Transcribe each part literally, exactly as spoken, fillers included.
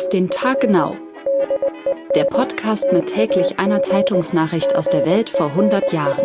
den Tag genau. Der Podcast mit täglich einer Zeitungsnachricht aus der Welt vor hundert Jahren.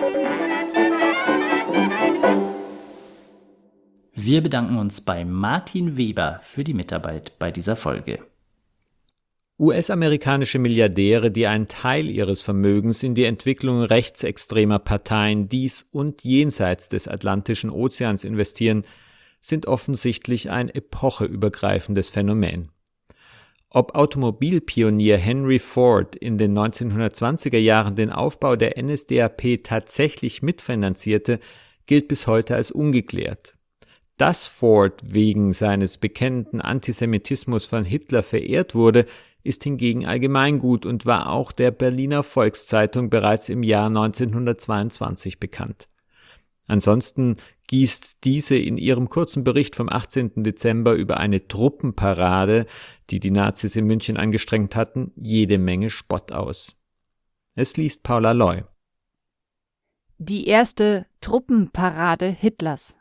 Wir bedanken uns bei Martin Weber für die Mitarbeit bei dieser Folge. U S-amerikanische Milliardäre, die einen Teil ihres Vermögens in die Entwicklung rechtsextremer Parteien dies und jenseits des Atlantischen Ozeans investieren, sind offensichtlich ein epocheübergreifendes Phänomen. Ob Automobilpionier Henry Ford in den neunzehnhundertzwanziger Jahren den Aufbau der N S D A P tatsächlich mitfinanzierte, gilt bis heute als ungeklärt. Dass Ford wegen seines bekennenden Antisemitismus von Hitler verehrt wurde, ist hingegen Allgemeingut und war auch der Berliner Volkszeitung bereits im Jahr neunzehnhundertzweiundzwanzig bekannt. Ansonsten gießt diese in ihrem kurzen Bericht vom achtzehnten Dezember über eine Truppenparade, die die Nazis in München angestrengt hatten, jede Menge Spott aus. Es liest Paula Loy. Die erste Truppenparade Hitlers.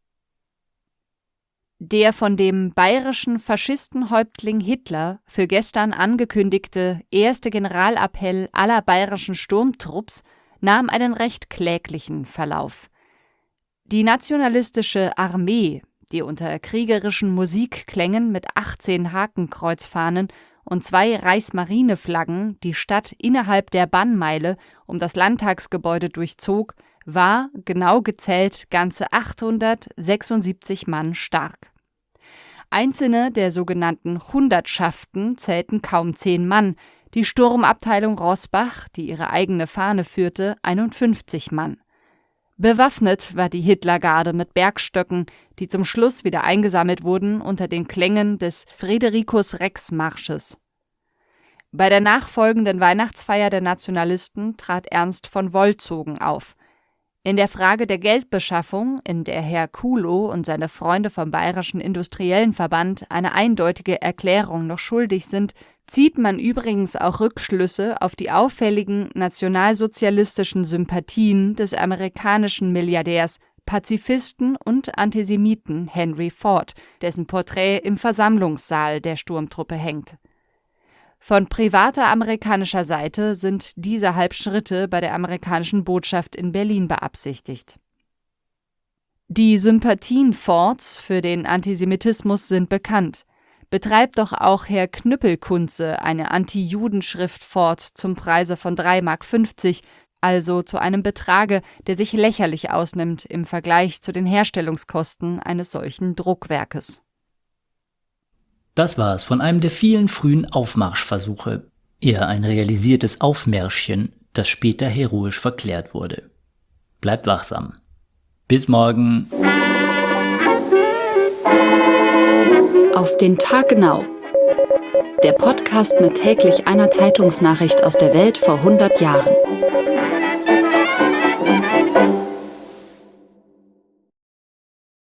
Der von dem bayerischen Faschistenhäuptling Hitler für gestern angekündigte erste Generalappell aller bayerischen Sturmtrupps nahm einen recht kläglichen Verlauf. Die nationalistische Armee, die unter kriegerischen Musikklängen mit achtzehn Hakenkreuzfahnen und zwei Reichsmarineflaggen die Stadt innerhalb der Bannmeile um das Landtagsgebäude durchzog, war, genau gezählt, ganze achthundertsechsundsiebzig Mann stark. Einzelne der sogenannten Hundertschaften zählten kaum zehn Mann, die Sturmabteilung Roßbach, die ihre eigene Fahne führte, einundfünfzig Mann. Bewaffnet war die Hitlergarde mit Bergstöcken, die zum Schluss wieder eingesammelt wurden unter den Klängen des Fridericus-Rex-Marsches. Bei der nachfolgenden Weihnachtsfeier der Nationalisten trat Ernst von Wolzogen auf. In der Frage der Geldbeschaffung, in der Herr Kuhlow und seine Freunde vom Bayerischen Industriellenverband eine eindeutige Erklärung noch schuldig sind, zieht man übrigens auch Rückschlüsse auf die auffälligen nationalsozialistischen Sympathien des amerikanischen Milliardärs, Pazifisten und Antisemiten Henry Ford, dessen Porträt im Versammlungssaal der Sturmtruppe hängt. Von privater amerikanischer Seite sind dieserhalb Schritte bei der amerikanischen Botschaft in Berlin beabsichtigt. Die Sympathien Fords für den Antisemitismus sind bekannt. Betreibt doch auch Herr Knüppelkunze eine Anti-Juden-Schrift Ford zum Preise von drei Mark fünfzig, also zu einem Betrage, der sich lächerlich ausnimmt im Vergleich zu den Herstellungskosten eines solchen Druckwerkes. Das war es von einem der vielen frühen Aufmarschversuche, eher ein realisiertes Aufmärschchen, das später heroisch verklärt wurde. Bleibt wachsam. Bis morgen. Auf den Tag genau. Der Podcast mit täglich einer Zeitungsnachricht aus der Welt vor hundert Jahren.